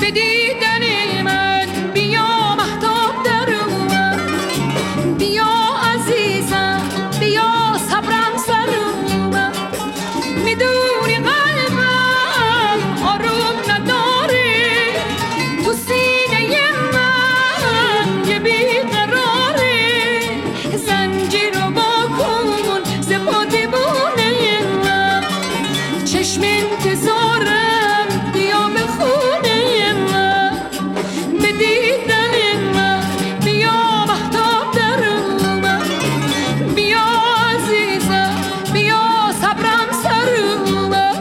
دیدن من بیا مهتاب در من، بیا عزیزم بیا صبرم سر من. میدونی قلبم آروم نداره، تو سینه من یه بیقراره. زنجیر رو باکن ز پادبونه من، چشم انتظارم بیا به خونه من. به دیدن من بیا مهتاب در من، بیا عزیزم بیا صبرم سر من.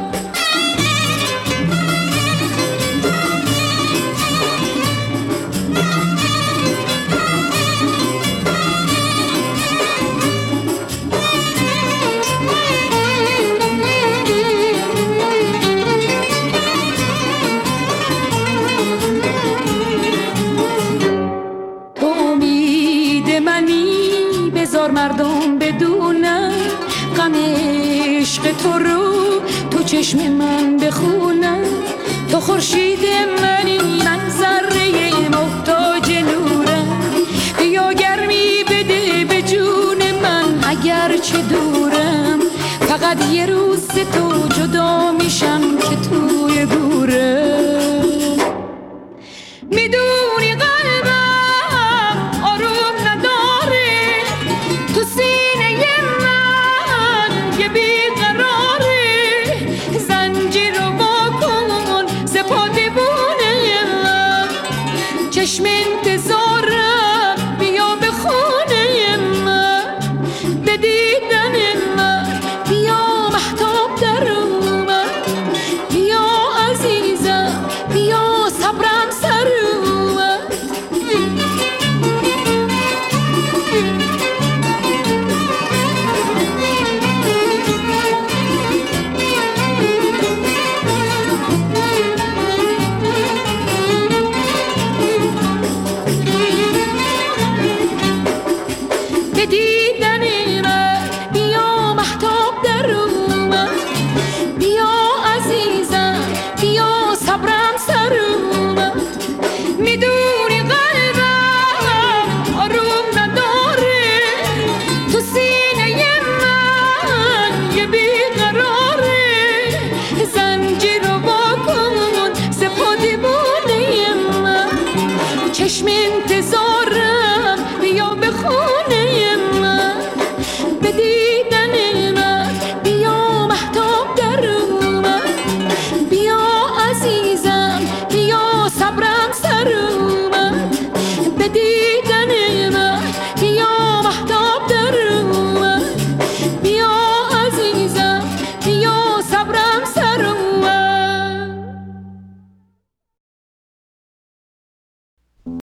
امید منی بذار مردم بدونن، غم عشق تو رو تو چشم من بخونن. تو خورشید منی من ذره محتاج نورم، بیا گرمی بده به جون من اگر چه دورم. فقط یه روز تو جدا میشم